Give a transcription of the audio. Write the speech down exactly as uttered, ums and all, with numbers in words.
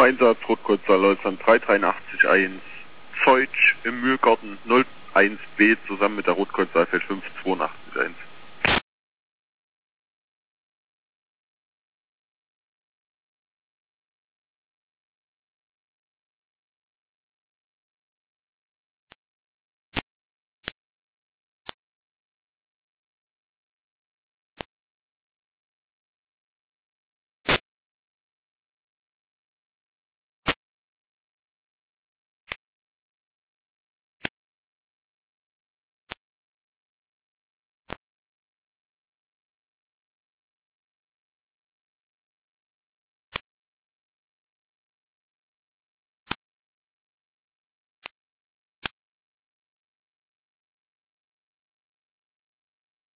Einsatz, Rotkreuzzahl Deutschland drei drei acht eins, Zeutsch im Mühlgarten null eins B zusammen mit der Rotkreuzzahl fünf zwei acht eins.